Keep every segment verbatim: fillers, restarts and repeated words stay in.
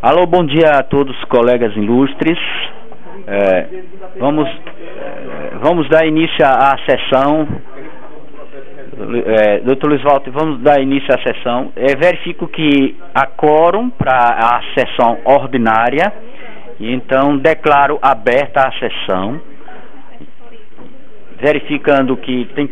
Alô, bom dia a todos os colegas ilustres. É, vamos, é, vamos dar início à sessão. É, doutor Luiz Walter, vamos dar início à sessão. É, verifico que há quórum para a sessão ordinária, e então declaro aberta a sessão. Verificando que tem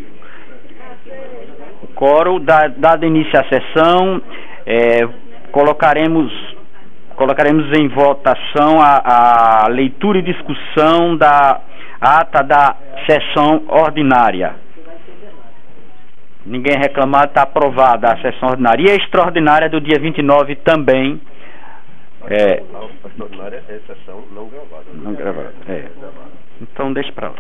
o quórum, dado início à sessão, é, colocaremos, colocaremos em votação a, a leitura e discussão da ata da sessão ordinária. Ninguém reclamar, está aprovada a sessão ordinária. E a extraordinária do dia vinte e nove também. É, a extraordinária é sessão não gravada. Não gravada, é. Então deixa para lá.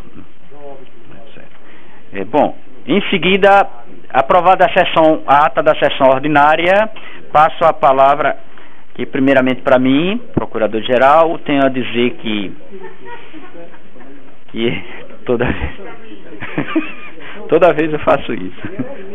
É, bom, em seguida, aprovada a sessão, a ata da sessão ordinária, passo a palavra, que primeiramente para mim, procurador-geral, tenho a dizer que, que toda vez, toda vez eu faço isso.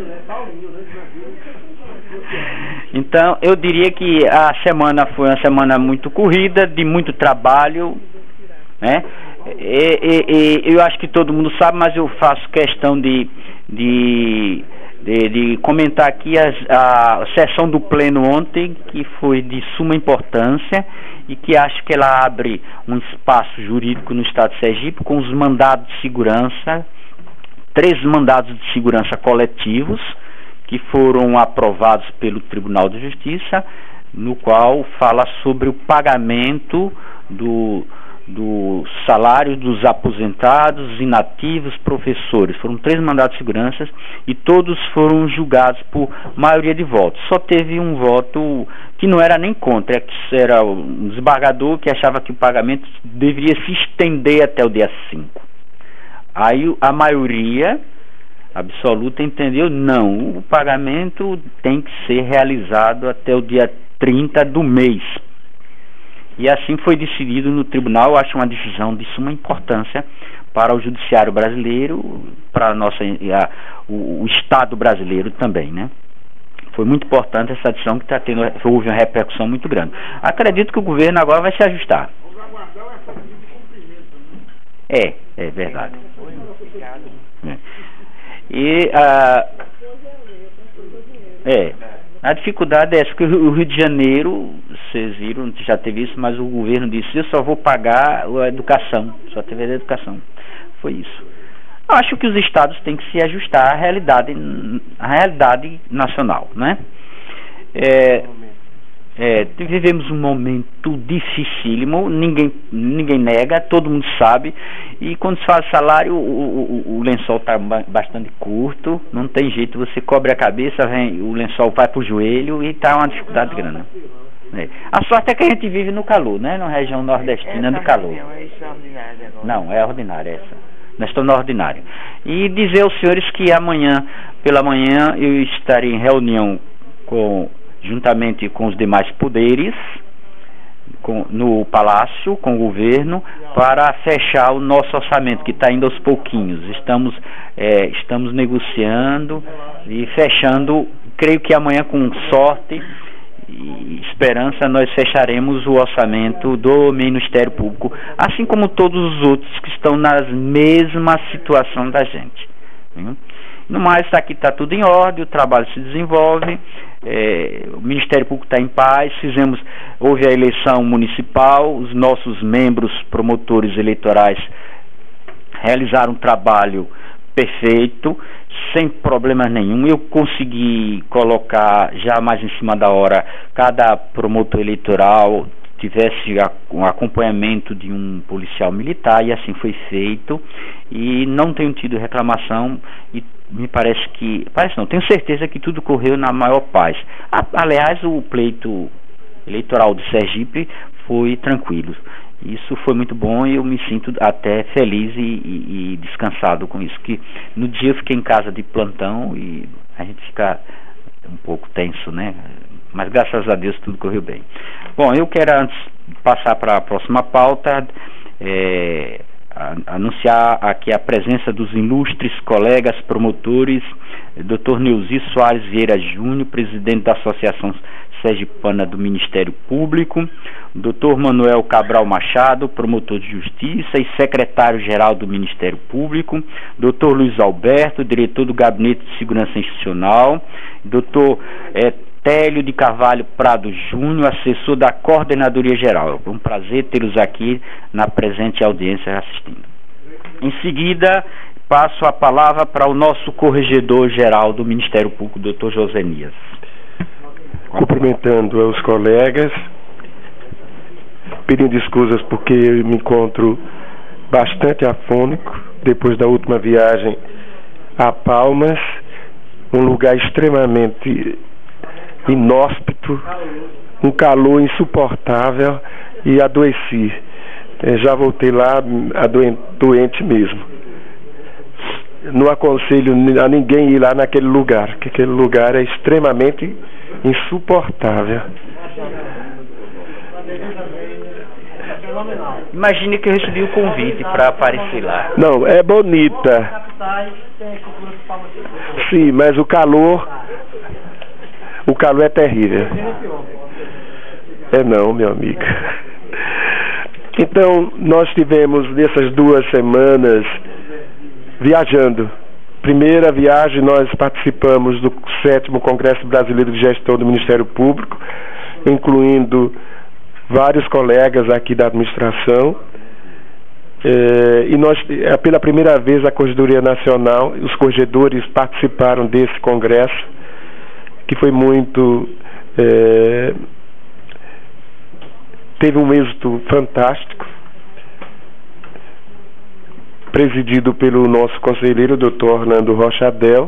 Então, eu diria que a semana foi uma semana muito corrida, de muito trabalho, né? E, e, e, eu acho que todo mundo sabe, mas eu faço questão de, de, de, de comentar aqui as, a sessão do Pleno ontem, que foi de suma importância e que acho que ela abre um espaço jurídico no Estado de Sergipe com os mandados de segurança, três mandados de segurança coletivos que foram aprovados pelo Tribunal de Justiça, no qual fala sobre o pagamento do... do salário dos aposentados, inativos, professores. Foram três mandados de segurança e todos foram julgados por maioria de votos. Só teve um voto que não era nem contra, que era um desembargador que achava que o pagamento deveria se estender até o dia cinco. Aí a maioria absoluta entendeu, não, o pagamento tem que ser realizado até o dia trinta do mês. E assim foi decidido no tribunal. Eu acho uma decisão de suma importância para o judiciário brasileiro, para a nossa, a, o, o Estado brasileiro também, né? Foi muito importante essa decisão que está tendo, houve uma repercussão muito grande. Acredito que o governo agora vai se ajustar. É, é verdade. É. E a... É... A dificuldade é essa, porque o Rio de Janeiro, vocês viram, já teve isso, mas o governo disse, eu só vou pagar a educação, só teve a educação. Foi isso. Eu acho que os estados têm que se ajustar à realidade, à realidade nacional, né? É, é, vivemos um momento dificílimo, ninguém, ninguém nega, todo mundo sabe, e quando se fala salário, o, o, o lençol está bastante curto, não tem jeito, você cobre a cabeça, vem, o lençol vai para o joelho e está uma dificuldade grande. É. A sorte é que a gente vive no calor, né? Na região nordestina do calor. Não, é ordinária essa. Nós estamos na ordinária. E dizer aos senhores que amanhã, pela manhã, eu estarei em reunião com... juntamente com os demais poderes, com, no Palácio, com o governo, para fechar o nosso orçamento, que está indo aos pouquinhos. Estamos, é, estamos negociando e fechando, creio que amanhã, com sorte e esperança, nós fecharemos o orçamento do Ministério Público, assim como todos os outros que estão na mesma situação da gente. Viu? No mais, aqui está tudo em ordem, o trabalho se desenvolve, é, o Ministério Público está em paz, fizemos, houve a eleição municipal, os nossos membros promotores eleitorais realizaram um trabalho perfeito, sem problemas nenhum. Eu consegui colocar já mais em cima da hora, cada promotor eleitoral tivesse um acompanhamento de um policial militar, e assim foi feito, e não tenho tido reclamação, e me parece que, parece não, tenho certeza que tudo correu na maior paz. A, aliás, o pleito eleitoral de Sergipe foi tranquilo, isso foi muito bom, e eu me sinto até feliz e, e, e descansado com isso, que no dia eu fiquei em casa de plantão e a gente fica um pouco tenso, né? Mas graças a Deus tudo correu bem. Bom, eu quero antes passar para a próxima pauta, é, anunciar aqui a presença dos ilustres colegas promotores, doutor Neuzi Soares Vieira Júnior, presidente da Associação Sergipana do Ministério Público, doutor Manuel Cabral Machado, promotor de Justiça e secretário-geral do Ministério Público, doutor Luiz Alberto, diretor do Gabinete de Segurança Institucional, doutor é, Télio de Carvalho Prado Júnior, assessor da Coordenadoria Geral. É um prazer tê-los aqui na presente audiência assistindo. Em seguida, passo a palavra para o nosso corregedor-geral do Ministério Público, doutor Josenias. Cumprimentando aos colegas, pedindo escusas porque eu me encontro bastante afônico depois da última viagem a Palmas, um lugar extremamente inóspito, um calor insuportável, e adoeci. Já voltei lá adoente, doente mesmo. Não aconselho a ninguém ir lá naquele lugar, porque aquele lugar é extremamente insuportável. Imagine que eu recebi o convite para aparecer lá. Não, é bonita. Sim, mas o calor, o calor é terrível. É não, meu amigo. Então, nós tivemos nessas duas semanas viajando. Primeira viagem, nós participamos do sétimo Congresso Brasileiro de Gestão do Ministério Público, incluindo vários colegas aqui da administração, é, e nós, pela primeira vez, a Corregedoria Nacional, os corregedores participaram desse congresso, que foi muito... É, teve um êxito fantástico, presidido pelo nosso conselheiro, doutor Orlando Rochadel.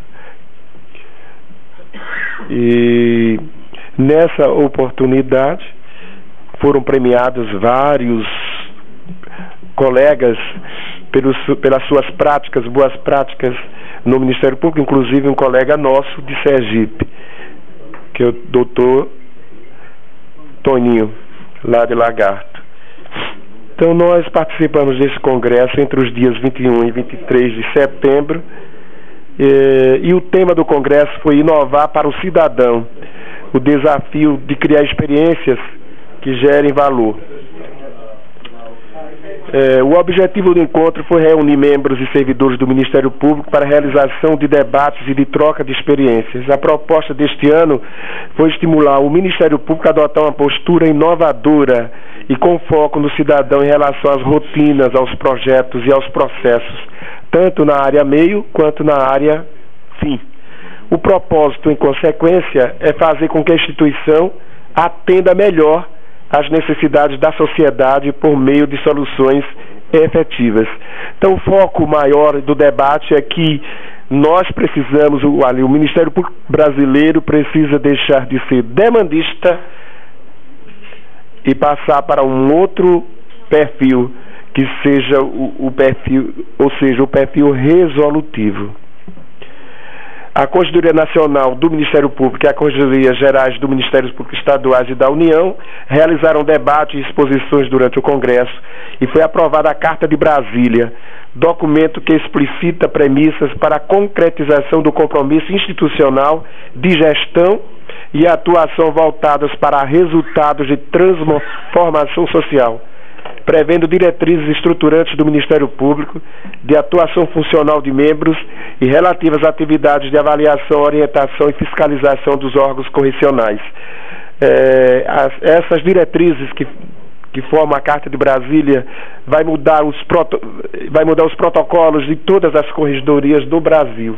E nessa oportunidade foram premiados vários colegas pelos, pelas suas práticas, boas práticas no Ministério Público, inclusive um colega nosso de Sergipe, que é o doutor Toninho, lá de Lagarto. Então nós participamos desse congresso entre os dias vinte e um e vinte e três de setembro, e, e o tema do congresso foi inovar para o cidadão, o desafio de criar experiências que gerem valor. É, o objetivo do encontro foi reunir membros e servidores do Ministério Público para a realização de debates e de troca de experiências. A proposta deste ano foi estimular o Ministério Público a adotar uma postura inovadora e com foco no cidadão em relação às rotinas, aos projetos e aos processos, tanto na área meio quanto na área fim. O propósito, em consequência, é fazer com que a instituição atenda melhor às necessidades da sociedade por meio de soluções efetivas. Então, o foco maior do debate é que nós precisamos, o, ali, o Ministério Público brasileiro precisa deixar de ser demandista e passar para um outro perfil, que seja o, o perfil, ou seja, o perfil resolutivo. A Corregedoria Nacional do Ministério Público e a Corregedoria Gerais do Ministério Público Estaduais e da União realizaram debates e exposições durante o Congresso e foi aprovada a Carta de Brasília, documento que explicita premissas para a concretização do compromisso institucional de gestão e atuação voltadas para resultados de transformação social, prevendo diretrizes estruturantes do Ministério Público, de atuação funcional de membros e relativas atividades de avaliação, orientação e fiscalização dos órgãos correcionais. É, as, essas diretrizes que, que formam a Carta de Brasília vai mudar, os proto, vai mudar os protocolos de todas as corregedorias do Brasil,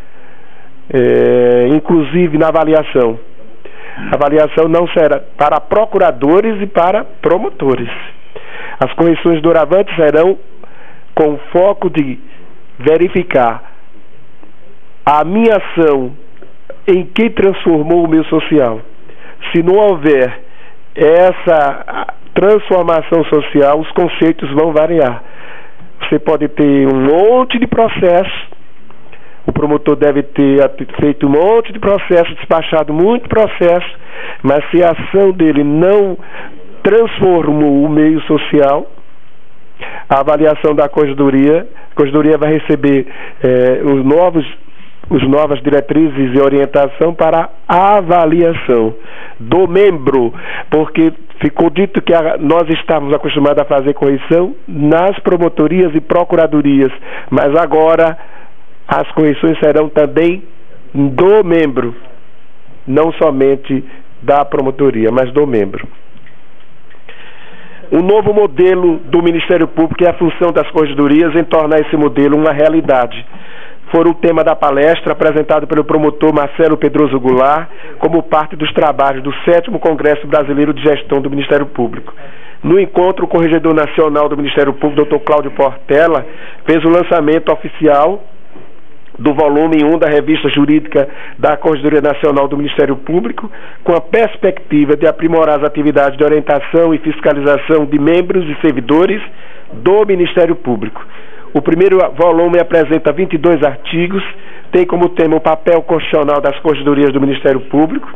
é, inclusive na avaliação. A avaliação não será para procuradores e para promotores. As correções doravante serão com foco de verificar a minha ação em que transformou o meio social. Se não houver essa transformação social, os conceitos vão variar. Você pode ter um monte de processo, o promotor deve ter feito um monte de processo, despachado muito processo, mas se a ação dele não transformou o meio social, a avaliação da Corregedoria. A Corregedoria vai receber eh, os novos, os novas diretrizes e orientação para a avaliação do membro, porque ficou dito que a, nós estávamos acostumados a fazer correção nas promotorias e procuradorias, mas agora as correções serão também do membro, não somente da promotoria, mas do membro. Um novo modelo do Ministério Público e a função das corregedorias em tornar esse modelo uma realidade. Foram o tema da palestra apresentado pelo promotor Marcelo Pedroso Goulart como parte dos trabalhos do sétimo Congresso Brasileiro de Gestão do Ministério Público. No encontro, o Corregedor Nacional do Ministério Público, doutor Cláudio Portela, fez o lançamento oficial do volume um da revista jurídica da Corregedoria Nacional do Ministério Público, com a perspectiva de aprimorar as atividades de orientação e fiscalização de membros e servidores do Ministério Público. O primeiro volume apresenta vinte e dois artigos, tem como tema o papel constitucional das corregedorias do Ministério Público,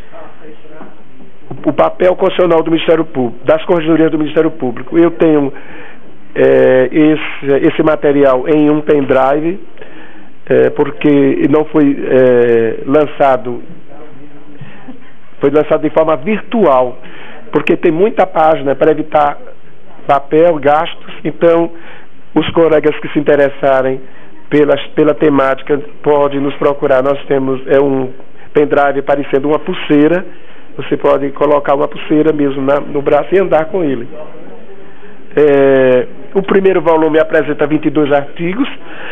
o papel constitucional do Ministério Público, das corregedorias do Ministério Público. Eu tenho é, esse, esse material em um pendrive, É, porque não foi é, lançado, foi lançado de forma virtual, porque tem muita página para evitar papel, gastos. Então, os colegas que se interessarem pelas, pela temática podem nos procurar. Nós temos é um pendrive parecendo uma pulseira, você pode colocar uma pulseira mesmo na, no braço e andar com ele. É, o primeiro volume apresenta vinte e dois artigos.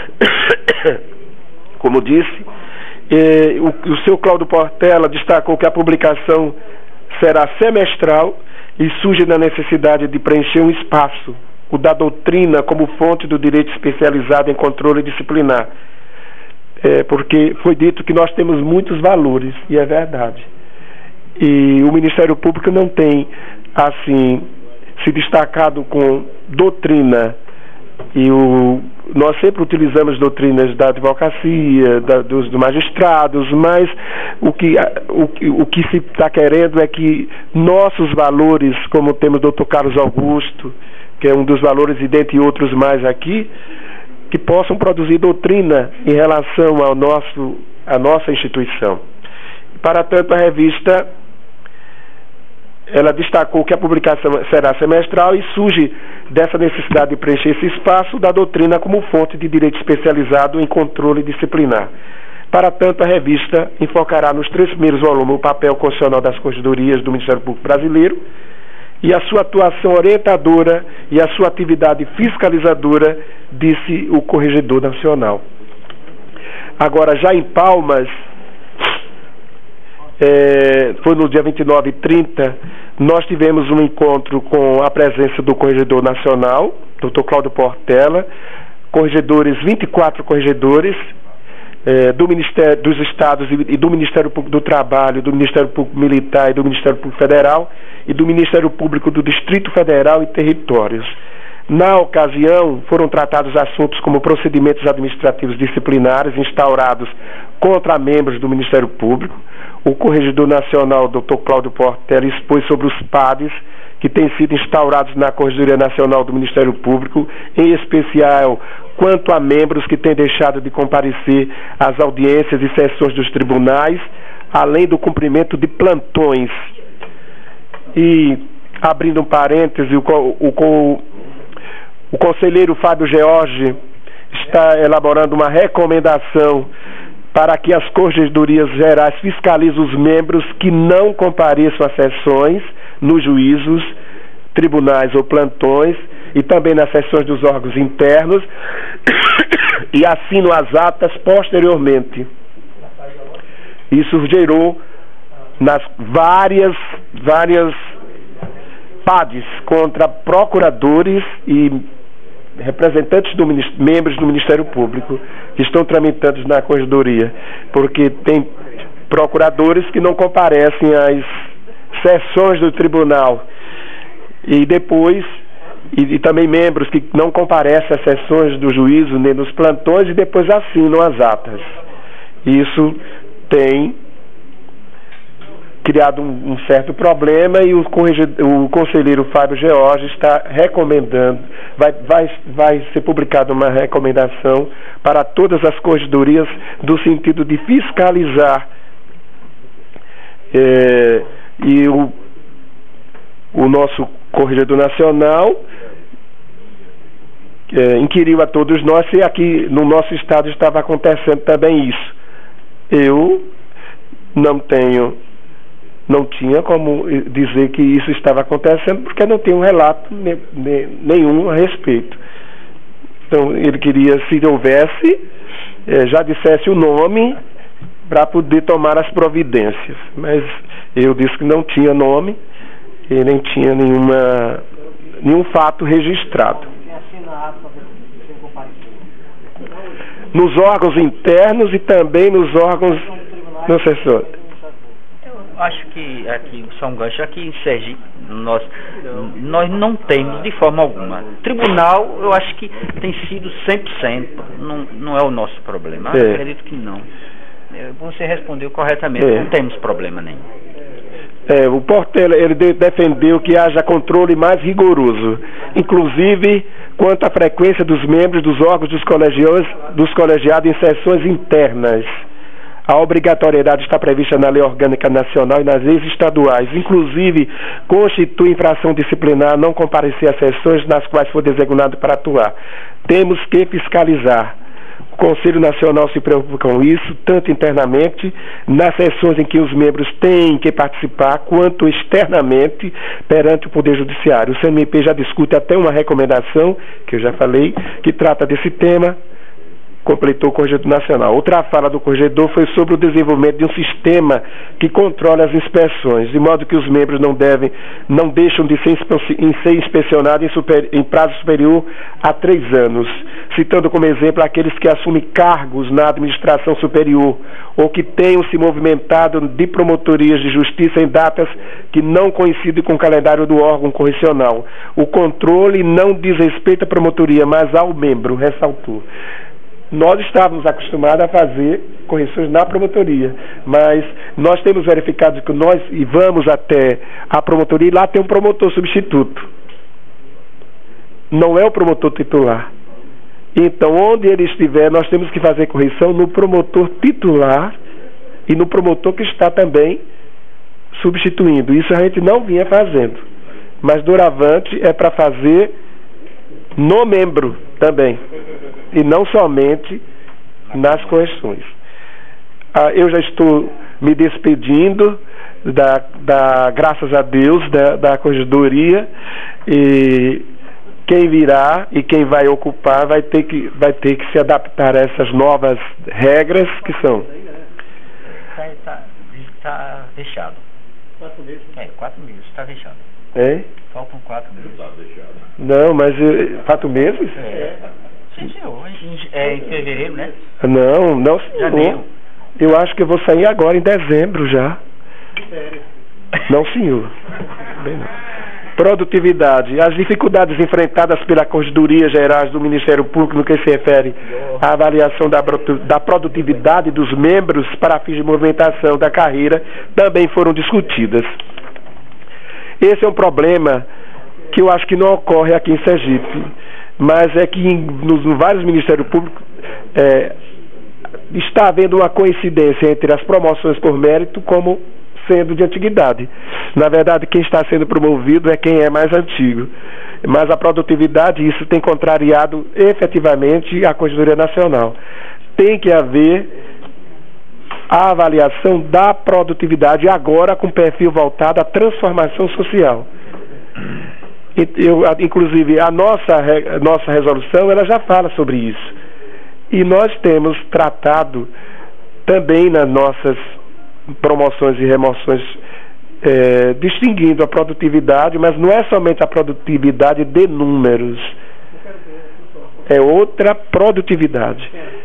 Como disse, eh, o, o seu Cláudio Portela destacou que a publicação será semestral e surge na necessidade de preencher um espaço, o da doutrina como fonte do direito especializado em controle disciplinar. Eh, porque foi dito que nós temos muitos valores, e é verdade. E o Ministério Público não tem, assim, se destacado com doutrina. E o, nós sempre utilizamos doutrinas da advocacia, da, dos, dos magistrados, mas o que, o, o que se está querendo é que nossos valores, como temos o doutor Carlos Augusto, que é um dos valores, e dentre outros mais aqui, que possam produzir doutrina em relação ao nosso, à nossa instituição. Para tanto, a revista, ela destacou que a publicação será semestral e surge dessa necessidade de preencher esse espaço da doutrina como fonte de direito especializado em controle disciplinar. Para tanto, a revista enfocará nos três primeiros volumes o papel constitucional das corregedorias do Ministério Público Brasileiro e a sua atuação orientadora e a sua atividade fiscalizadora, disse o Corregedor Nacional. Agora, já em Palmas, É, foi no dia vinte e nove e trinta, nós tivemos um encontro com a presença do Corregedor Nacional, doutor Cláudio Portela, corregedores, vinte e quatro corregedores é, do Ministério, dos Estados e do Ministério Público do Trabalho, do Ministério Público Militar e do Ministério Público Federal e do Ministério Público do Distrito Federal e Territórios. Na ocasião, foram tratados assuntos como procedimentos administrativos disciplinares instaurados contra membros do Ministério Público. O Corregedor Nacional, doutor Cláudio Portela, expôs sobre os P A Ds que têm sido instaurados na Corregedoria Nacional do Ministério Público, em especial quanto a membros que têm deixado de comparecer às audiências e sessões dos tribunais, além do cumprimento de plantões. E, abrindo um parêntese, o, o, o, o conselheiro Fábio George está elaborando uma recomendação para que as corregedorias gerais fiscalizem os membros que não compareçam às sessões nos juízos, tribunais ou plantões, e também nas sessões dos órgãos internos, e assinam as atas posteriormente. Isso gerou nas várias, várias P A Ds contra procuradores e representantes do membros do Ministério Público que estão tramitando na corregedoria, porque tem procuradores que não comparecem às sessões do tribunal e depois e, e também membros que não comparecem às sessões do juízo nem nos plantões e depois assinam as atas. Isso tem criado um, um certo problema e o, o conselheiro Fábio George está recomendando, vai, vai, vai ser publicada uma recomendação para todas as corregedorias no sentido de fiscalizar é, e o, o nosso corregedor nacional é, inquiriu a todos nós se aqui no nosso estado estava acontecendo também isso. Eu não tenho não tinha como dizer que isso estava acontecendo, porque não tem um relato ne, ne, nenhum a respeito. Então, ele queria, se houvesse, eh, já dissesse o nome para poder tomar as providências. Mas eu disse que não tinha nome e nem tinha nenhuma, nenhum fato registrado. Nos órgãos internos e também nos órgãos do assessor. Acho que aqui, só um gancho, aqui em Sergipe, nós, nós não temos de forma alguma. Tribunal, eu acho que tem sido cem por cento, não, não é o nosso problema. É. Eu acredito que não. Você respondeu corretamente, é. Não temos problema nenhum. É, o Portela, ele defendeu que haja controle mais rigoroso, inclusive quanto à frequência dos membros dos órgãos dos colegiados, dos colegiados em sessões internas. A obrigatoriedade está prevista na Lei Orgânica Nacional e nas leis estaduais. Inclusive, constitui infração disciplinar não comparecer às sessões nas quais for designado para atuar. Temos que fiscalizar. O Conselho Nacional se preocupa com isso, tanto internamente, nas sessões em que os membros têm que participar, quanto externamente perante o Poder Judiciário. O C N M P já discute até uma recomendação, que eu já falei, que trata desse tema. Completou o Corregedor Nacional. Outra fala do Corregedor foi sobre o desenvolvimento de um sistema que controle as inspeções, de modo que os membros não devem, não deixam de ser, ser inspecionados em, super, em prazo superior a três anos, citando como exemplo aqueles que assumem cargos na administração superior ou que tenham se movimentado de promotorias de justiça em datas que não coincidem com o calendário do órgão correcional. O controle não diz respeito à promotoria, mas ao membro, ressaltou. Nós estávamos acostumados a fazer correções na promotoria, mas nós temos verificado que nós e vamos até a promotoria e lá tem um promotor substituto. Não é o promotor titular. Então, onde ele estiver, nós temos que fazer correção no promotor titular e no promotor que está também substituindo. Isso a gente não vinha fazendo. Mas, doravante, é para fazer no membro também. E não somente nas correções. Ah, eu já estou me despedindo, da, da, graças a Deus, da, da corregedoria, e quem virá e quem vai ocupar vai ter que, vai ter que se adaptar a essas novas regras que são. Está tá fechado. Quatro meses. É, quatro meses, está fechado. É? Faltam quatro meses. Não, mas quatro meses? É. Sim, senhor. É em fevereiro, né? Não, não, senhor. Janeiro. Eu acho que eu vou sair agora em dezembro já. Sério? Não, senhor. Bem, não. Produtividade. As dificuldades enfrentadas pela Corregedoria Gerais do Ministério Público no que se refere à avaliação da, da produtividade dos membros para fins de movimentação da carreira também foram discutidas. Esse é um problema que eu acho que não ocorre aqui em Sergipe, mas é que em, nos, nos vários Ministérios Públicos é, está havendo uma coincidência entre as promoções por mérito como sendo de antiguidade. Na verdade, quem está sendo promovido é quem é mais antigo. Mas a produtividade, isso tem contrariado efetivamente a Corregedoria Nacional. Tem que haver a avaliação da produtividade agora com perfil voltado à transformação social. Eu, inclusive, a nossa, a nossa resolução, ela já fala sobre isso. E nós temos tratado também nas nossas promoções e remoções, é, distinguindo a produtividade, mas não é somente a produtividade de números, é outra produtividade.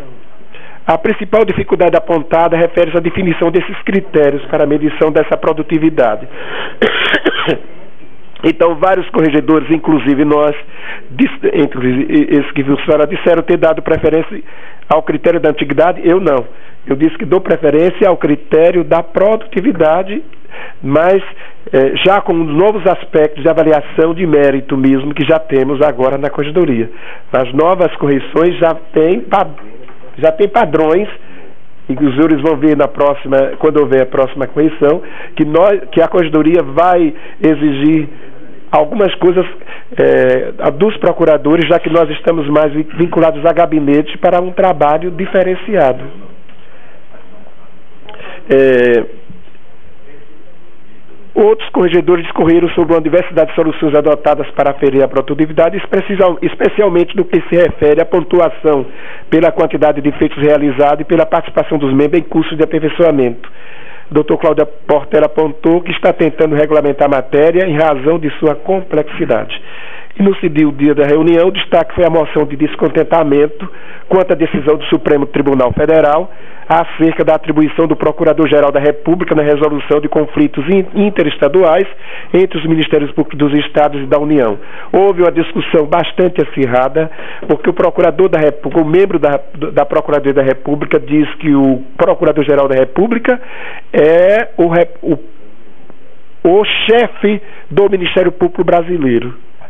A principal dificuldade apontada refere-se à definição desses critérios para a medição dessa produtividade. Então, vários corregedores, inclusive nós, inclusive esses que viu senhora, disseram ter dado preferência ao critério da antiguidade. Eu não. Eu disse que dou preferência ao critério da produtividade, mas eh, já com novos aspectos de avaliação de mérito mesmo, que já temos agora na corregedoria. As novas correções já têm, já têm padrões, e os senhores vão ver na próxima, quando houver a próxima correção, que, nós, que a corregedoria vai exigir algumas coisas é, dos procuradores, já que nós estamos mais vinculados a gabinetes para um trabalho diferenciado. É, outros corregedores discorreram sobre uma diversidade de soluções adotadas para aferir a produtividade, especialmente no que se refere à pontuação pela quantidade de feitos realizados e pela participação dos membros em cursos de aperfeiçoamento. O doutor Cláudio Portela apontou que está tentando regulamentar a matéria em razão de sua complexidade. E no segundo dia da reunião, o destaque foi a moção de descontentamento quanto à decisão do Supremo Tribunal Federal acerca da atribuição do Procurador-Geral da República na resolução de conflitos interestaduais entre os Ministérios Públicos dos Estados e da União. Houve uma discussão bastante acirrada, porque o Procurador da República, o membro da, da Procuradoria da República, diz que o Procurador-Geral da República é o, o, o chefe do Ministério Público brasileiro.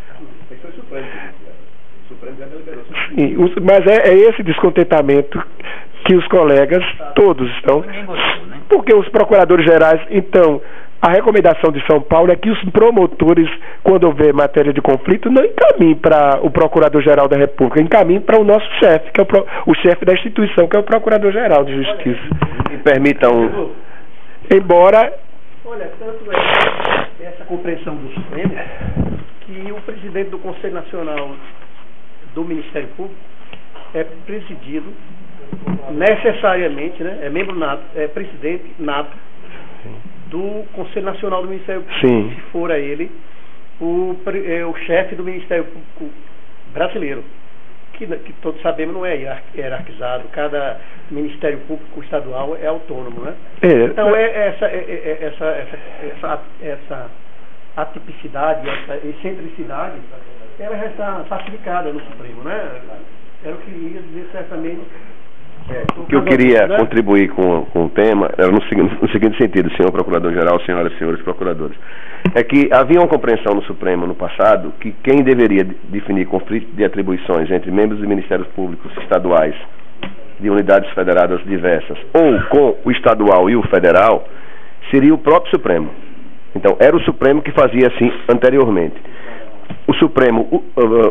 Sim, mas é, é esse descontentamento que os colegas todos estão, porque os procuradores gerais, então, a recomendação de São Paulo é que os promotores, quando houver matéria de conflito, não encaminhem para o Procurador-Geral da República, encaminhem para o nosso chefe, que é o, pro, o chefe da instituição, que é o Procurador-Geral de Justiça. Me permitam... Embora... Olha, tanto é essa compreensão do Supremo, que o presidente do Conselho Nacional do Ministério Público é presidido necessariamente, né, é membro nato, é presidente nato do Conselho Nacional do Ministério Público. Sim. Se for a ele o, é, o chefe do Ministério Público brasileiro, que, que todos sabemos não é hierarquizado, cada Ministério Público estadual é autônomo, né? É, então é essa, é, é, essa, essa, essa, essa atipicidade, essa excentricidade, ela já está pacificada no Supremo, né? Era o que ia dizer certamente. É, o que eu queria né? contribuir com, com o tema era no, no seguinte sentido, senhor Procurador-Geral, senhoras e senhores procuradores, é que havia uma compreensão no Supremo no passado que quem deveria definir conflito de atribuições entre membros de Ministérios Públicos estaduais de unidades federadas diversas ou com o estadual e o federal seria o próprio Supremo. Então, era o Supremo que fazia assim anteriormente. O Supremo uh, uh,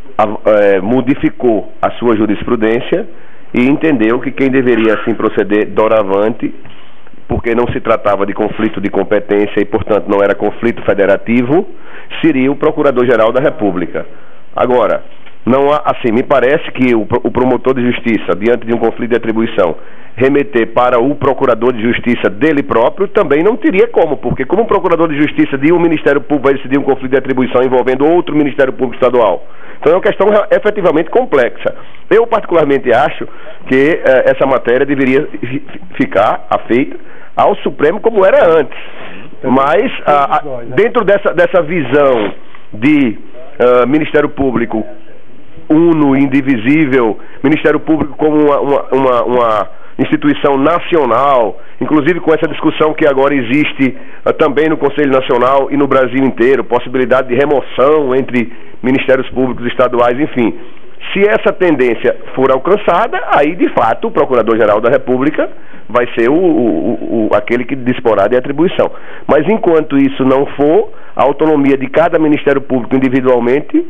uh, modificou a sua jurisprudência e entendeu que quem deveria assim proceder doravante, porque não se tratava de conflito de competência e, portanto, não era conflito federativo, seria o Procurador-Geral da República. Agora, não há, assim, me parece que o, o promotor de justiça, diante de um conflito de atribuição, remeter para o procurador de justiça dele próprio, também não teria como, porque como um procurador de justiça de um Ministério Público vai decidir um conflito de atribuição envolvendo outro Ministério Público estadual. Então é uma questão efetivamente complexa. Eu particularmente acho que eh, essa matéria deveria ficar afeita ao Supremo como era antes. Mas a, a, dentro dessa, dessa visão de uh, Ministério Público uno, indivisível, Ministério Público como uma, uma, uma, uma instituição nacional, inclusive com essa discussão que agora existe uh, também no Conselho Nacional e no Brasil inteiro, possibilidade de remoção entre Ministérios Públicos estaduais, enfim. Se essa tendência for alcançada, aí de fato o Procurador-Geral da República vai ser o, o, o, aquele que disporá de atribuição. Mas enquanto isso não for, a autonomia de cada Ministério Público individualmente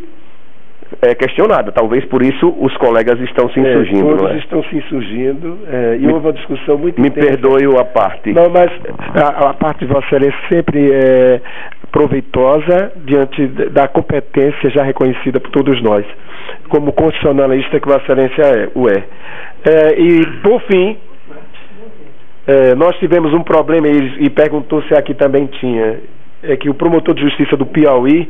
é questionada. Talvez por isso os colegas estão se insurgindo. É, todos não é? estão se insurgindo é, e me, houve uma discussão muito Me intensa. perdoe a parte. Não, mas a, a parte de Vossa Excelência sempre é proveitosa diante da competência já reconhecida por todos nós, como constitucionalista que Vossa Excelência é, o é. é. E, por fim, é, nós tivemos um problema, e, e perguntou se aqui também tinha, é que o promotor de justiça do Piauí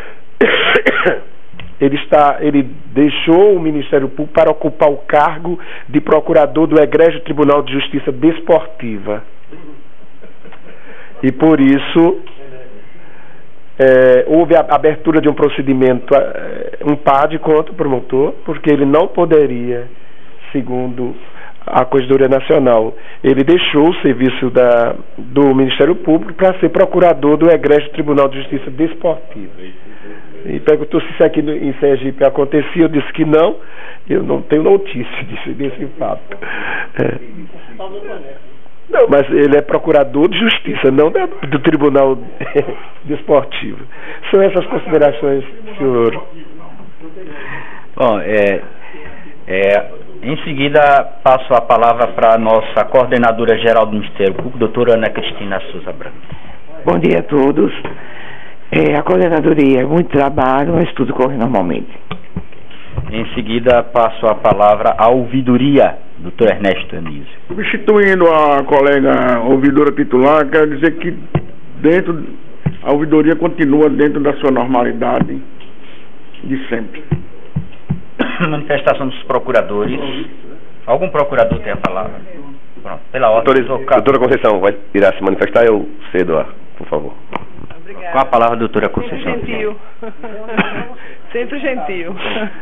ele, está, ele deixou o Ministério Público para ocupar o cargo de procurador do Egrégio Tribunal de Justiça Desportiva. E por isso É, houve a abertura de um procedimento, um P A D contra o promotor, porque ele não poderia, segundo a Corregedoria Nacional, ele deixou o serviço da, do Ministério Público para ser procurador do Egrégio Tribunal de Justiça Desportiva. E perguntou se isso aqui em Sergipe acontecia, eu disse que não, eu não tenho notícia desse, desse fato. É. Não, mas ele é procurador de justiça, não da, do Tribunal Desportivo. São essas considerações, senhor. Bom, é, é, em seguida passo a palavra para a nossa coordenadora geral do Ministério Público, doutora Ana Cristina Souza Branco. Bom dia a todos. É, a coordenadoria é muito trabalho, mas tudo corre normalmente. Em seguida, passo a palavra à ouvidoria, doutor Ernesto Anísio. Substituindo a colega ouvidora titular, quero dizer que dentro, a ouvidoria continua dentro da sua normalidade de sempre. Manifestação dos procuradores. Algum procurador tem a palavra? Pronto, pela ordem. Doutora, doutora Conceição, vai irá se manifestar? Eu cedo, a, por favor. Obrigada. Com a palavra, doutora Conceição. Sempre gentil. Sempre gentil.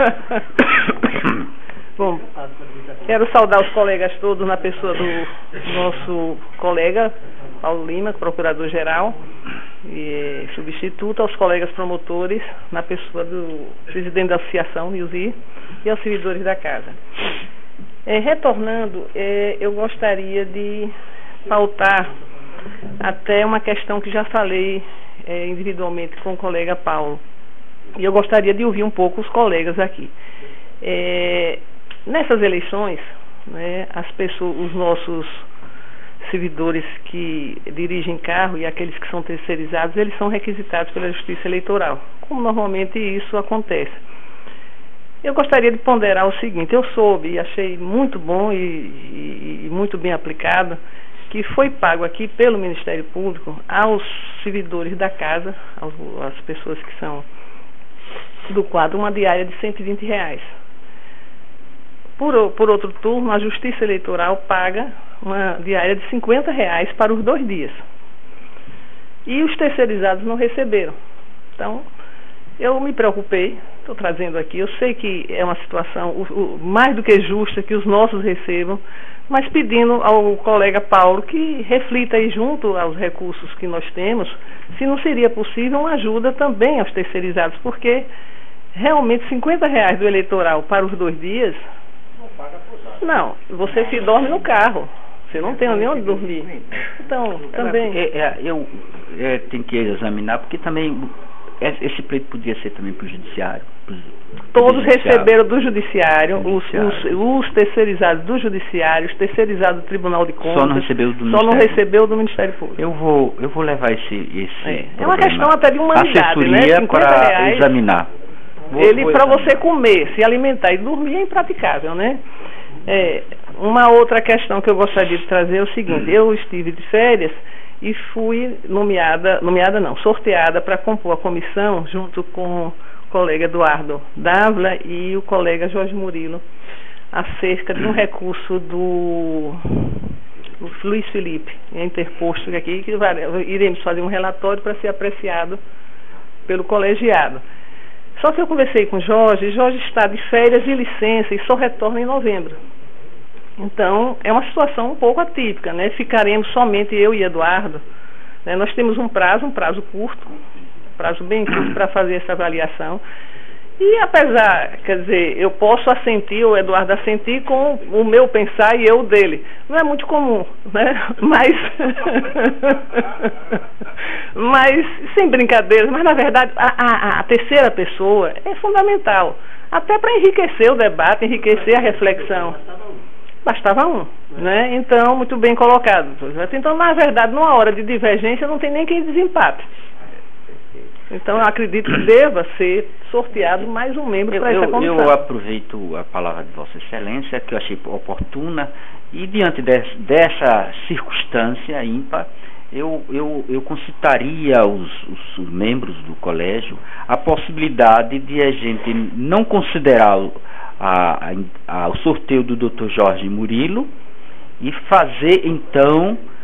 Bom, quero saudar os colegas todos na pessoa do nosso colega Paulo Lima, procurador-geral e substituto, aos colegas promotores na pessoa do presidente da associação, Nilzi, e aos servidores da casa. É, retornando, é, eu gostaria de pautar até uma questão que já falei é, individualmente com o colega Paulo. E eu gostaria de ouvir um pouco os colegas aqui. É, nessas eleições, né, as pessoas, os nossos servidores que dirigem carro e aqueles que são terceirizados, eles são requisitados pela Justiça Eleitoral, como normalmente isso acontece. Eu gostaria de ponderar o seguinte: eu soube e achei muito bom e, e, e muito bem aplicado que foi pago aqui pelo Ministério Público aos servidores da casa, aos, às pessoas que são do quadro, uma diária de cento e vinte reais. Por, por outro turno, a Justiça Eleitoral paga uma diária de cinquenta reais para os dois dias. E os terceirizados não receberam. Então, eu me preocupei, estou trazendo aqui, eu sei que é uma situação o, o, mais do que justa que os nossos recebam, mas pedindo ao colega Paulo que reflita aí junto aos recursos que nós temos, se não seria possível uma ajuda também aos terceirizados, porque realmente cinquenta reais do eleitoral para os dois dias, não, você se dorme no carro, você não tem nem onde dormir. Então, também... É, é, eu é, tenho que examinar, porque também esse pleito podia ser também para o judiciário. Pro, pro Todos judiciário. Receberam do judiciário, judiciário. Os, os, os terceirizados do judiciário, os terceirizados do Tribunal de Contas. Só não recebeu do só Ministério. não recebeu do Ministério Público. Eu vou, eu vou levar esse... esse é. é uma questão até de humanidade, assessoria, né? cinquenta para reais, examinar. Vou, ele, para examinar. você comer, se alimentar e dormir é impraticável, né? É, uma outra questão que eu gostaria de trazer é o seguinte: eu estive de férias e fui nomeada, nomeada não, sorteada para compor a comissão junto com o colega Eduardo Dávila e o colega Jorge Murilo, acerca de um recurso do, do Luiz Felipe, interposto aqui, que iremos fazer um relatório para ser apreciado pelo colegiado. Só que eu conversei com o Jorge, e Jorge está de férias e licença e só retorna em novembro. Então, é uma situação um pouco atípica, né? Ficaremos somente eu e Eduardo, né? Nós temos um prazo, um prazo curto, um prazo bem curto para fazer essa avaliação. E apesar, quer dizer, eu posso assentir, o Eduardo assentir com o meu pensar e eu o dele. Não é muito comum, né? Mas, mas sem brincadeiras, mas na verdade a, a, a terceira pessoa é fundamental, até para enriquecer o debate, enriquecer a reflexão. Bastava um, né? Então, muito bem colocado. Então, na verdade, numa hora de divergência, não tem nem quem desempate. Então, eu acredito que deva ser sorteado mais um membro para essa comissão. Eu aproveito a palavra de Vossa Excelência, que eu achei oportuna, e diante de, dessa circunstância ímpar, eu, eu, eu concitaria aos, os membros do colégio a possibilidade de a gente não considerar A, a, a, o sorteio do doutor Jorge Murilo e fazer então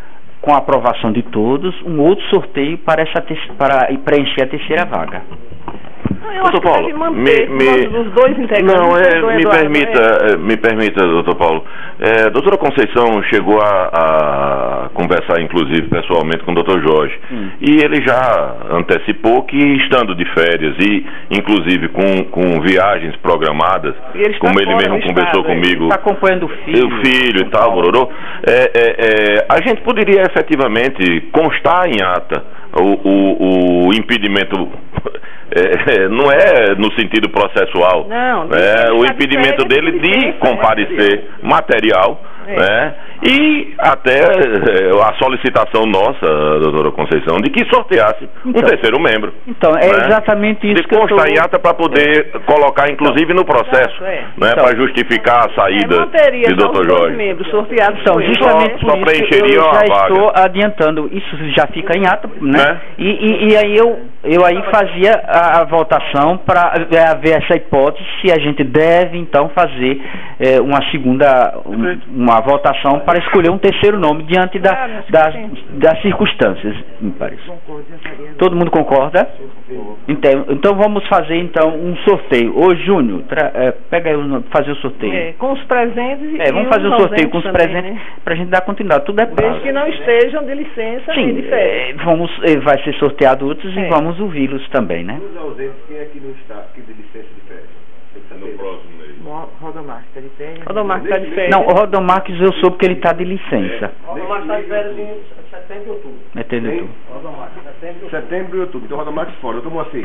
com a aprovação de todos, um outro sorteio para, essa para preencher a terceira vaga. Doutor Paulo, me, me, os dois integrantes. Não, é, Eduardo, me permita, é. me permita, doutor Paulo. É, doutora Conceição chegou a, a conversar, inclusive, pessoalmente com o doutor Jorge. Hum. E ele já antecipou que, estando de férias e, inclusive, com, com viagens programadas, ele como ele mesmo conversou estado, comigo, está acompanhando o filho, o filho e tal, Bororô, é, é, é, a gente poderia efetivamente constar em ata o, o, o impedimento. É, não é no sentido processual, não, é o impedimento dele de comparecer material, é. né? E até é, a solicitação nossa, doutora Conceição, de que sorteasse então, um terceiro membro. Então, é né? exatamente isso. De constar tô... em ata para poder é. colocar, inclusive, no processo, é. né? Então, para justificar a saída é, de doutor Jorge. Membros sorteados então, justamente só, só preencheria eu já a vaga. Estou adiantando, isso já fica em ata, né? É. E, e, e aí eu, eu aí fazia a, a votação para ver essa hipótese, se a gente deve, então, fazer é, uma segunda, um, uma votação para escolher um terceiro nome diante da, das, das circunstâncias ímpares. Todo mundo concorda? Então, então vamos fazer então um sorteio. Ô Júnior, é, pega aí o, fazer o sorteio. É, com os presentes e é, vamos fazer o sorteio com os também, presentes né? para a gente dar continuidade. Tudo é prazo. Desde que não estejam de licença Sim, nem de férias. É, vamos, é, vai ser sorteado outros é. e vamos ouvi-los também, né? Os ausentes, quem é que não está aqui de licença de férias? No próximo mês. Rodomarques está de férias. Rodomarques está de férias. Não, o Rodomarques eu soube que ele está de licença. O Rodomarques está de férias em setembro e outubro. Setembro e outubro. Setembro e outubro. Então o Rodomarques fora. Eu tomo assim.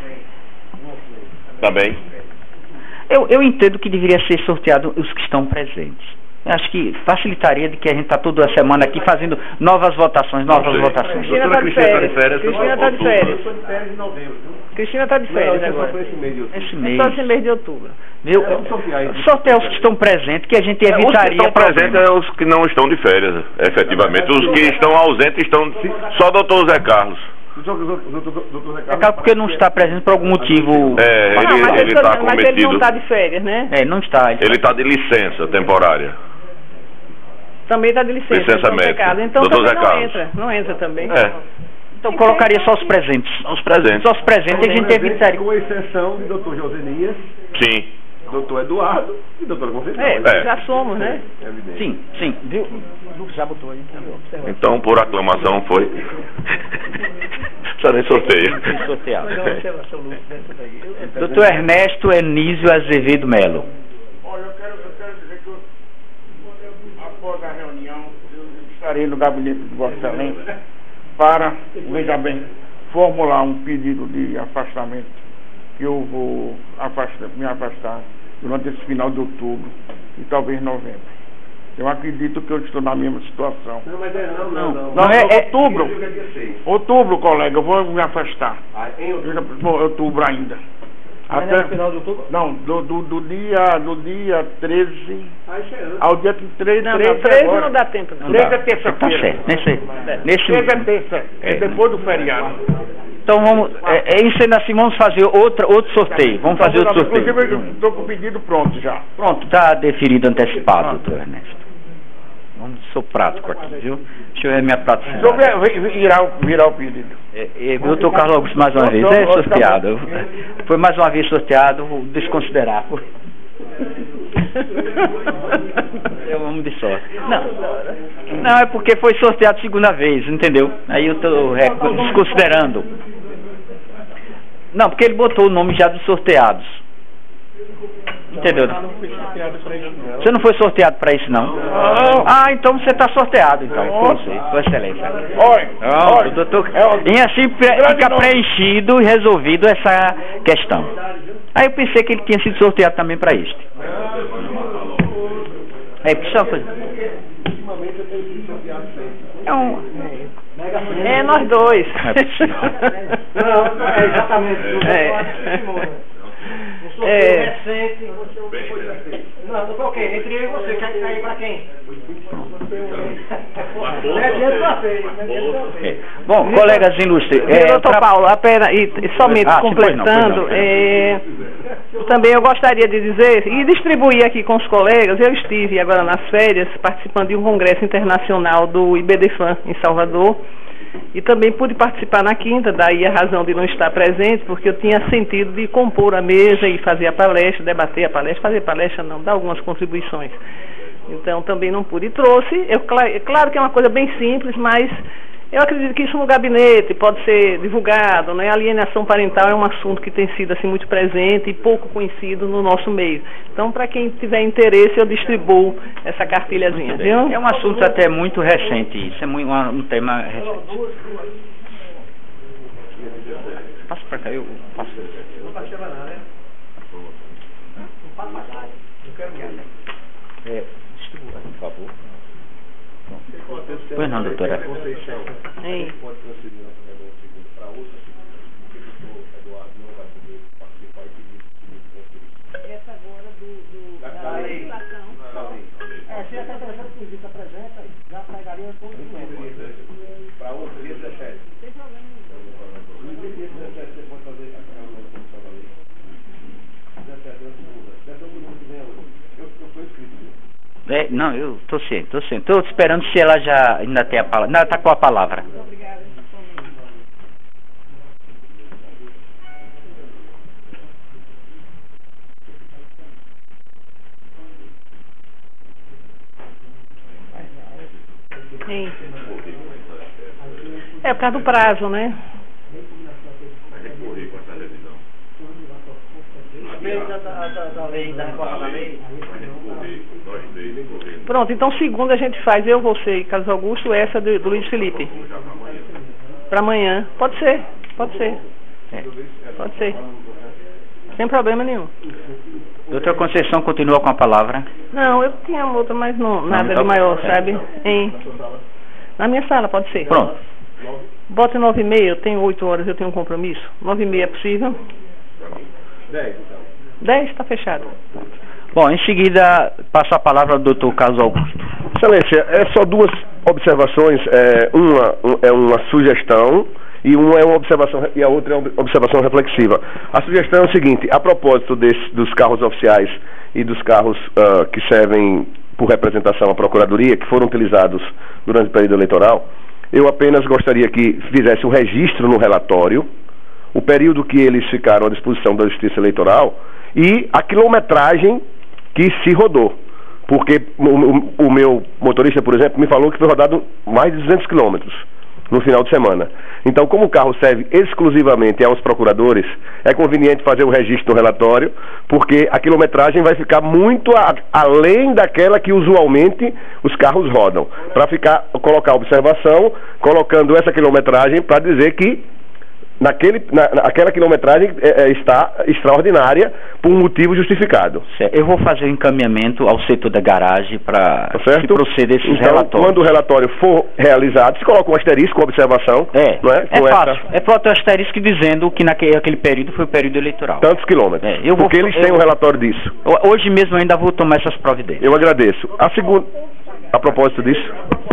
Tá bem. Eu, eu entendo que deveria ser sorteado os que estão presentes. Eu acho que facilitaria de que a gente está toda a semana aqui fazendo novas votações, novas votações. Cristina está de férias. Cristina está de férias. Eu estou de férias em novembro. Cristina está de férias não, agora. Só esse mês de outubro. Esse mês. É só esse mês de outubro. Viu? Sortear os que estão presentes, que a gente evitaria. Os que estão presentes é os que não estão de férias, efetivamente. Os que estão ausentes estão só o doutor Zé Carlos. É claro porque não está presente por algum motivo. É, ele, não, mas ele está mas cometido. Ele não está de férias, né? É, não está. Ele está de licença temporária. Também está de licença. Licença médica. Então doutor também Zé não entra. Não entra também. É. Então colocaria só os presentes. Os presentes. Só os presentes a gente evitaria. Com exceção de doutor Josenias. Sim. Doutor Eduardo e doutora Conceição. É, é. já somos, né? É evidente. Sim, sim. Viu? Já botou aí. Então, por aclamação, foi. Só nem sorteio. Sorteado. doutor Ernesto Enísio Azevedo Melo. Olha, eu quero, eu quero dizer que eu, após a reunião, eu estarei no gabinete de Vossa Excelência para, veja bem, formular um pedido de afastamento, que eu vou afastar, me afastar durante esse final de outubro e talvez novembro. Eu acredito que eu estou na mesma situação. Não, mas é não, não, não. Não, não é, é outubro. Outubro, colega, eu vou me afastar. Ah, em outubro? Vou, outubro ainda. Mas Até no final de outubro? Não, do, do, do dia do dia treze ah, isso é antes. ao dia treze. Não, não, treze não dá tempo. Não. treze é Tá terça-feira. certo. Nesse, nesse... treze é terça. É depois do feriado. Então vamos, é, é isso sendo assim, vamos fazer outra, outro sorteio. Vamos fazer outro sorteio. Inclusive eu estou com o pedido pronto já. Pronto, está deferido antecipado, doutor Ernesto. Vamos sou prático aqui, viu? Deixa eu ver a minha praticidade. Deixa eu ver, virar, virar o pedido. É, é, doutor Carlos Augusto, mais uma vez, é sorteado. Foi mais uma vez sorteado, vou desconsiderar. Eu vamos de sorte. Não, não, é porque foi sorteado segunda vez, entendeu? Aí eu estou desconsiderando. Não, porque ele botou o nome já dos sorteados. Entendeu? Você não foi sorteado para isso, não? Ah, então você está sorteado, então. Com você, com excelência. Oi, oi. Doutor, e assim fica preenchido e resolvido essa questão. Aí eu pensei que ele tinha sido sorteado também para este. É, que só coisa. É um... É nós dois. Não, é exatamente. É. Um sorteio é recente. Não, não foi o quê? Entre eu e você, quer cair para quem? É. Bom, colegas ilustres... É, doutor pra... Paulo, apenas, e, e somente ah, completando, não, é, também eu gostaria de dizer, e distribuir aqui com os colegas, eu estive agora nas férias participando de um congresso internacional do IBDFAN em Salvador, e também pude participar na quinta, daí a razão de não estar presente, porque eu tinha sentido de compor a mesa e fazer a palestra, debater a palestra, fazer palestra não, dar algumas contribuições. Então também não pude. E trouxe, eu, é claro que é uma coisa bem simples, mas eu acredito que isso no gabinete pode ser divulgado, né? A alienação parental é um assunto que tem sido assim muito presente e pouco conhecido no nosso meio. Então, para quem tiver interesse, eu distribuo essa cartilhazinha, viu? É um assunto até muito recente, isso é muito, um tema recente. Passa para cá, eu passo. Não passa nada, né? Não passa nada. Não quero nada. É, distribua, por favor. Pois não, doutora. Sim. Pode transferir nossa reunião segunda para outra segunda, porque o doutor Eduardo não vai poder participar e pedir que essa agora do, do, da, da legislação. É, se essa interessante que visita apresenta, já pegaria todo o tempo. Para outra, dia dezessete. Não tem problema. dia dezessete você pode fazer a reunião da comissão da lei. dezessete, é a segunda. Dessa segunda que vem hoje. Eu estou inscrito, viu? É, não, eu tô ciente, tô ciente. Tô esperando se ela já ainda tem a palavra. Não, ela tá com a palavra. Obrigada. Sim. É por causa do prazo, né? Da lei, da reforma da lei. Pronto, então segunda a gente faz, eu, você e Carlos Augusto, essa do, do Luiz Felipe. Para amanhã. Pode ser, pode ser. É. Pode ser. Sem problema nenhum. Doutora Conceição continua com a palavra. Não, eu tinha outra, mas não, nada não, então, de maior, é. Sabe? Em, na minha sala, pode ser. Pronto. Bote nove e meia, eu tenho oito horas, eu tenho um compromisso. Nove e meia é possível? Dez, então. Dez, está fechado. Bom, em seguida, passo a palavra ao doutor Carlos Augusto. Excelência, é só duas observações. É, uma um, é uma sugestão e uma é uma observação e a outra é uma observação reflexiva. A sugestão é o seguinte: a propósito desse, dos carros oficiais e dos carros uh, que servem por representação à Procuradoria, que foram utilizados durante o período eleitoral, eu apenas gostaria que fizesse um registro no relatório, o período que eles ficaram à disposição da Justiça Eleitoral e a quilometragem que se rodou. Porque o, o, o meu motorista, por exemplo, me falou que foi rodado mais de duzentos quilômetros no final de semana. Então, como o carro serve exclusivamente aos procuradores, é conveniente fazer o registro no relatório, porque a quilometragem vai ficar muito a, além daquela que usualmente os carros rodam. Para ficar, colocar a observação, colocando essa quilometragem para dizer que Naquele, na, naquela quilometragem é, é, está extraordinária por um motivo justificado. Certo. Eu vou fazer o encaminhamento ao setor da garagem para tá que proceda esses então, relatórios. Quando o relatório for realizado, se coloca um asterisco com observação. É, não é, é com fácil. Essa... É pronto o asterisco dizendo que naquele aquele período foi o período eleitoral. Tantos quilômetros. É, eu vou, porque eles eu, têm um relatório disso. Hoje mesmo eu ainda vou tomar essas providências. Eu agradeço. A segunda, a propósito disso.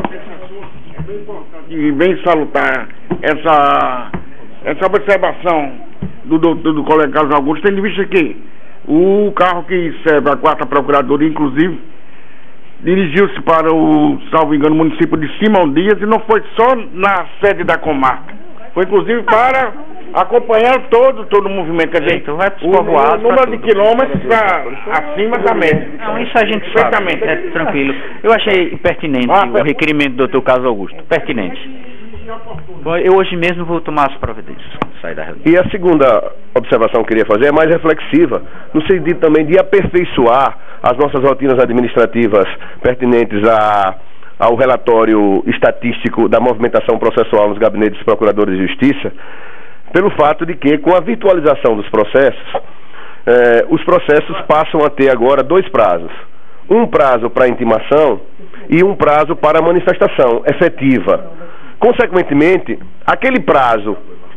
E bem salutar essa... Essa observação do, do, do colega Carlos Augusto, tendo em vista que o carro que serve a quarta Procuradoria, inclusive, dirigiu-se para o, salvo engano, município de Simão Dias, e não foi só na sede da comarca, foi inclusive para acompanhar todo, todo o movimento. Quer dizer, então vai o, o número de quilômetros para acima da média. Não, isso a gente sabe, é tranquilo. Eu achei pertinente ah, o requerimento do doutor Carlos Augusto, pertinente. Bom, eu hoje mesmo vou tomar as providências quando sair da reunião. E a segunda observação que eu queria fazer é mais reflexiva, no sentido também de aperfeiçoar as nossas rotinas administrativas pertinentes a, ao relatório estatístico da movimentação processual nos gabinetes dos procuradores de justiça, pelo fato de que, com a virtualização dos processos, eh, os processos passam a ter agora dois prazos. Um prazo para intimação e um prazo para manifestação efetiva. Consequentemente, aquele prazo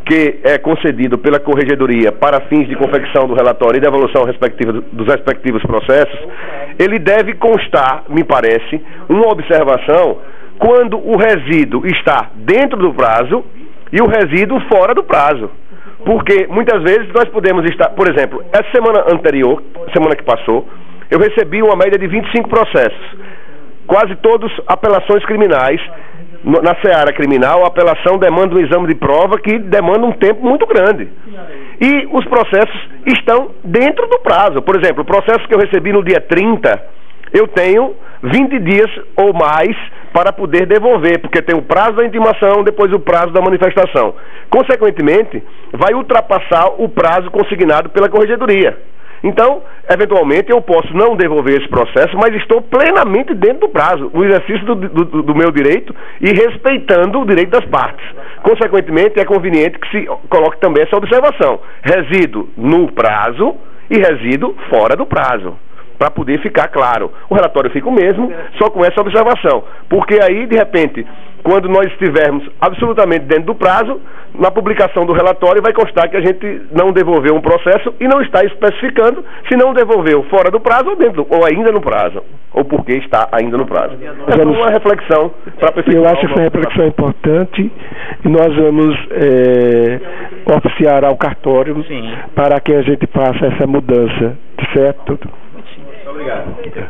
que é concedido pela Corregedoria para fins de confecção do relatório e devolução respectiva dos respectivos processos, ele deve constar, me parece, uma observação quando o resíduo está dentro do prazo e o resíduo fora do prazo. Porque muitas vezes nós podemos estar, por exemplo, essa semana anterior, semana que passou, eu recebi uma média de vinte e cinco processos, quase todos apelações criminais. Na seara criminal, a apelação demanda um exame de prova que demanda um tempo muito grande. E os processos estão dentro do prazo. Por exemplo, o processo que eu recebi no dia trinta, eu tenho vinte dias ou mais para poder devolver, porque tem o prazo da intimação, depois o prazo da manifestação. Consequentemente, vai ultrapassar o prazo consignado pela Corregedoria. Então, eventualmente, eu posso não devolver esse processo, mas estou plenamente dentro do prazo, no exercício do, do, do meu direito e respeitando o direito das partes. Consequentemente, é conveniente que se coloque também essa observação: resíduo no prazo e resíduo fora do prazo, para poder ficar claro. O relatório fica o mesmo, só com essa observação, porque aí, de repente, quando nós estivermos absolutamente dentro do prazo, na publicação do relatório vai constar que a gente não devolveu um processo e não está especificando se não devolveu fora do prazo ou dentro, ou ainda no prazo, ou porque está ainda no prazo. É uma reflexão para Eu acho que essa reflexão é importante e nós vamos é, oficiar ao cartório Sim. para que a gente faça essa mudança, certo? Muito obrigado.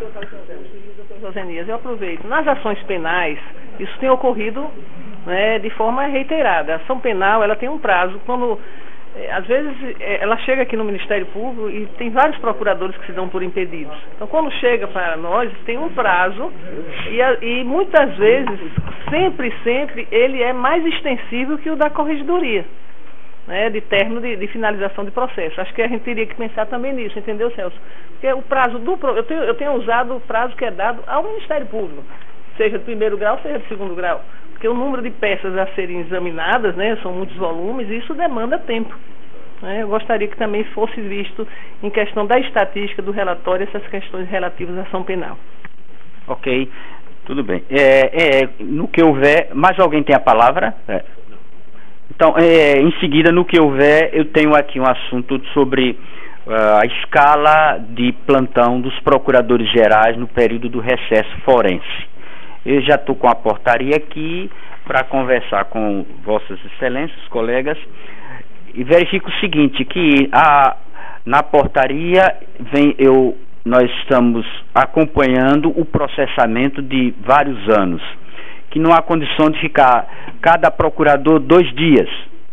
Eu aproveito. Nas ações penais, isso tem ocorrido, né, de forma reiterada. A ação penal, ela tem um prazo. Quando, é, às vezes, é, ela chega aqui no Ministério Público e tem vários procuradores que se dão por impedidos. Então, quando chega para nós, tem um prazo e, a, e muitas vezes, sempre, sempre, ele é mais extensível que o da Corregedoria, né, de término de, de finalização de processo. Acho que a gente teria que pensar também nisso, entendeu, Celso? Porque o prazo do... Eu tenho, eu tenho usado o prazo que é dado ao Ministério Público, seja de primeiro grau, seja de segundo grau, porque o número de peças a serem examinadas, né, são muitos volumes, e isso demanda tempo. Né? Eu gostaria que também fosse visto, em questão da estatística do relatório, essas questões relativas à ação penal. Ok, tudo bem. É, é, no que houver, mais alguém tem a palavra? É. Então, é, em seguida, no que houver, eu tenho aqui um assunto sobre uh, a escala de plantão dos procuradores gerais no período do recesso forense. Eu já estou com a portaria aqui para conversar com vossas excelências, colegas, e verifico o seguinte, que a, na portaria vem, eu, nós estamos acompanhando o processamento de vários anos, que não há condição de ficar cada procurador dois dias.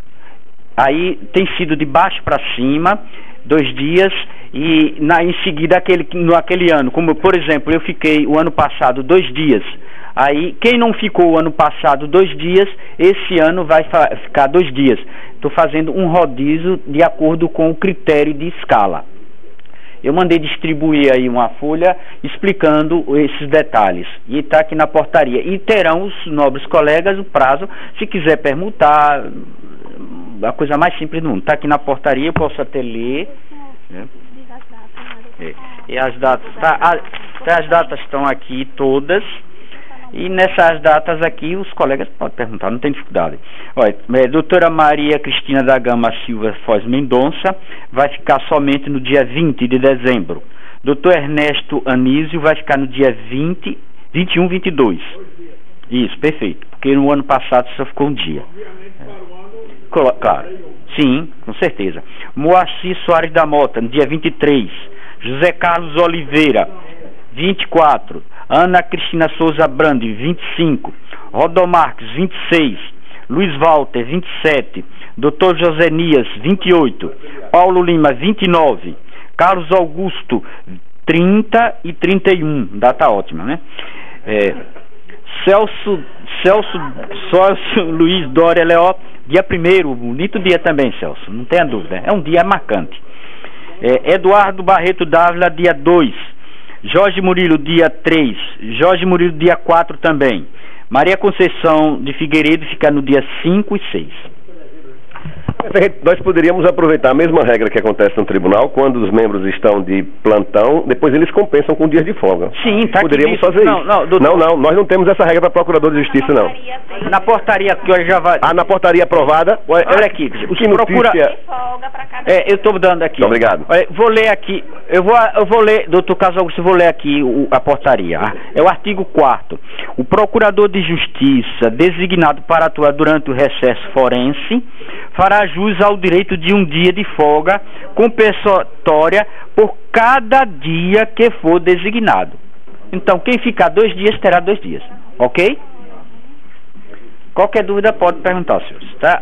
Aí tem sido de baixo para cima, dois dias, e na, em seguida aquele, no aquele ano, como por exemplo, eu fiquei o ano passado dois dias. Aí, quem não ficou o ano passado dois dias, esse ano vai ficar dois dias. Estou fazendo um rodízio de acordo com o critério de escala. Eu mandei distribuir aí uma folha explicando esses detalhes. E está aqui na portaria. E terão os nobres colegas o prazo, se quiser permutar, a coisa mais simples do mundo. Está aqui na portaria, eu posso até ler. Né? É. E as datas, tá, a, as datas estão aqui todas. E nessas datas aqui, os colegas podem perguntar, não tem dificuldade. Olha, é, doutora Maria Cristina da Gama Silva Foz Mendonça vai ficar somente no dia vinte de dezembro. Doutor Ernesto Anísio vai ficar no dia vinte, vinte e um, vinte e dois. Isso, perfeito. Porque no ano passado só ficou um dia. É. Claro. Sim, com certeza. Moacir Soares da Mota, no dia vinte e três. José Carlos Oliveira, vinte e quatro. Ana Cristina Souza Brandi, vinte e cinco. Rodomarques, vinte e seis. Luiz Walter, vinte e sete. doutor Josenias, vinte e oito. Paulo Lima, vinte e nove. Carlos Augusto, trinta e trinta e um. Data ótima, né? É, Celso, Celso, Celso Luiz Dória Leó, dia primeiro. Bonito dia também, Celso, não tenha dúvida. É um dia marcante. É, Eduardo Barreto Dávila, dia dois. Jorge Murilo, dia três. Jorge Murilo, dia quatro também. Maria Conceição de Figueiredo fica no dia cinco e seis. Nós poderíamos aproveitar a mesma regra que acontece no tribunal, quando os membros estão de plantão, depois eles compensam com dias de folga. Sim, tá. Poderíamos aqui, fazer não, isso. Não, doutor, não, não, nós não temos essa regra para procurador de justiça, não. Na portaria que hoje já vai... Ah, na portaria aprovada? Olha aqui, os que procura... notícia... É, eu estou dando aqui. Muito obrigado. Olha, vou ler aqui, eu vou, eu vou ler, doutor Carlos Augusto, vou ler aqui o, a portaria. É o artigo quarto. O procurador de justiça, designado para atuar durante o recesso forense, fará jus ao direito de um dia de folga compensatória por cada dia que for designado. Então, quem ficar dois dias, terá dois dias. Ok? Qualquer dúvida pode perguntar, senhores, tá?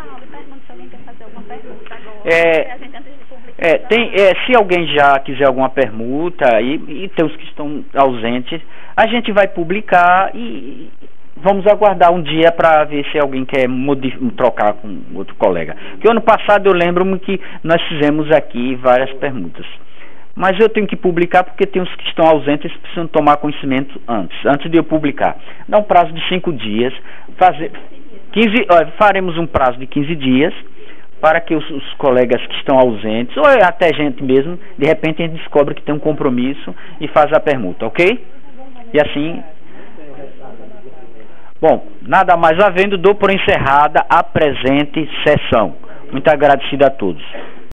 É, é, tem, é, se alguém já quiser alguma permuta, e, e tem os que estão ausentes, a gente vai publicar e vamos aguardar um dia para ver se alguém quer trocar com outro colega. Porque ano passado eu lembro-me que nós fizemos aqui várias permutas. Mas eu tenho que publicar porque tem os que estão ausentes e precisam tomar conhecimento antes, antes de eu publicar. Dá um prazo de cinco dias, fazer quinze, ó, faremos um prazo de quinze dias, para que os, os colegas que estão ausentes, ou até gente mesmo, de repente a gente descobre que tem um compromisso e faz a permuta, ok? E assim... Bom, nada mais havendo, dou por encerrada a presente sessão. Muito agradecido a todos.